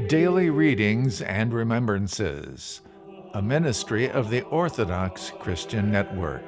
Daily Readings and Remembrances, a ministry of the Orthodox Christian Network.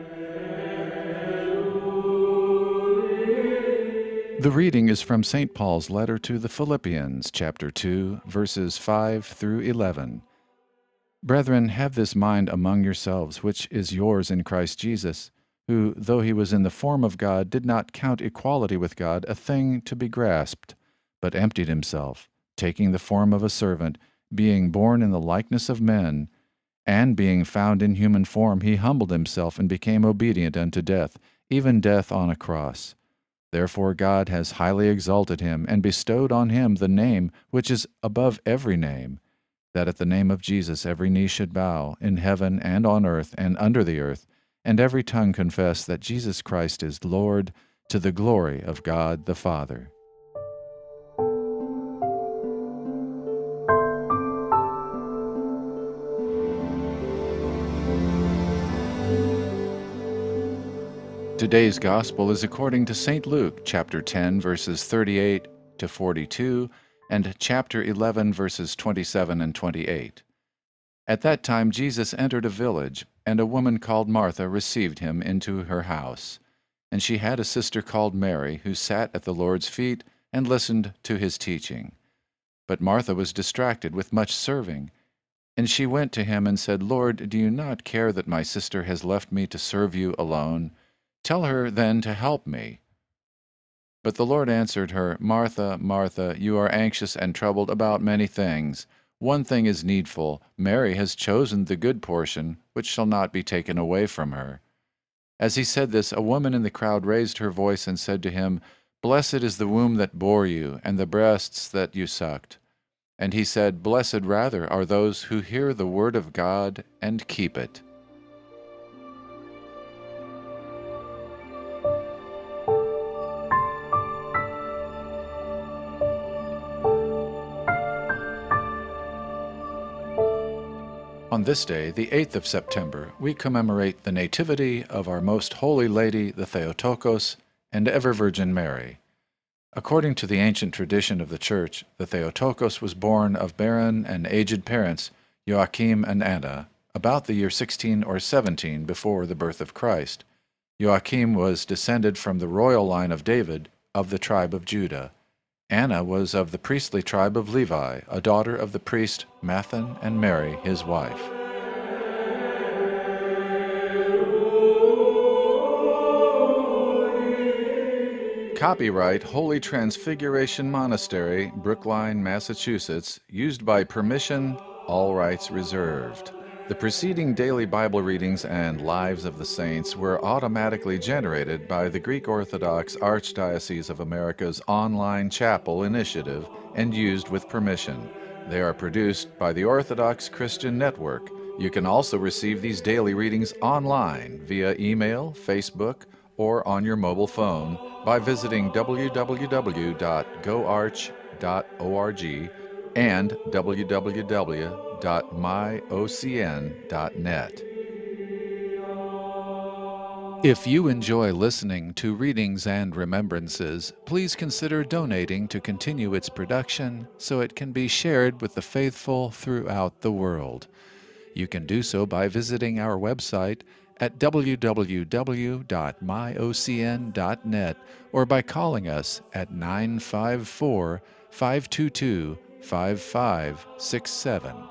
The reading is from St. Paul's letter to the Philippians, chapter 2, verses 5 through 11. Brethren, have this mind among yourselves, which is yours in Christ Jesus, who, though he was in the form of God, did not count equality with God a thing to be grasped, but emptied himself, taking the form of a servant, being born in the likeness of men, and being found in human form, he humbled himself and became obedient unto death, even death on a cross. Therefore God has highly exalted him, and bestowed on him the name which is above every name, that at the name of Jesus every knee should bow, in heaven and on earth and under the earth, and every tongue confess that Jesus Christ is Lord, to the glory of God the Father. Today's Gospel is according to St. Luke, chapter 10, verses 38 to 42, and chapter 11, verses 27 and 28. At that time Jesus entered a village, and a woman called Martha received him into her house. And she had a sister called Mary, who sat at the Lord's feet and listened to his teaching. But Martha was distracted with much serving. And she went to him and said, Lord, do you not care that my sister has left me to serve you alone? Tell her then to help me. But the Lord answered her, Martha, Martha, you are anxious and troubled about many things. One thing is needful. Mary has chosen the good portion, which shall not be taken away from her. As he said this, a woman in the crowd raised her voice and said to him, Blessed is the womb that bore you, and the breasts that you sucked. And he said, Blessed rather are those who hear the word of God and keep it. On this day, the 8th of September, we commemorate the Nativity of our Most Holy Lady, the Theotokos, and Ever-Virgin Mary. According to the ancient tradition of the Church, the Theotokos was born of barren and aged parents, Joachim and Anna, about the year 16 or 17 before the birth of Christ. Joachim was descended from the royal line of David, of the tribe of Judah. Anna was of the priestly tribe of Levi, a daughter of the priest Mathan and Mary, his wife. Copyright Holy Transfiguration Monastery, Brookline, Massachusetts, used by permission, all rights reserved. The preceding daily Bible readings and Lives of the Saints were automatically generated by the Greek Orthodox Archdiocese of America's online chapel initiative and used with permission. They are produced by the Orthodox Christian Network. You can also receive these daily readings online via email, Facebook, or on your mobile phone by visiting www.goarch.org and www.myocn.net. If you enjoy listening to Readings and Remembrances, please consider donating to continue its production so it can be shared with the faithful throughout the world. You can do so by visiting our website at www.myocn.net or by calling us at 954-522-5567.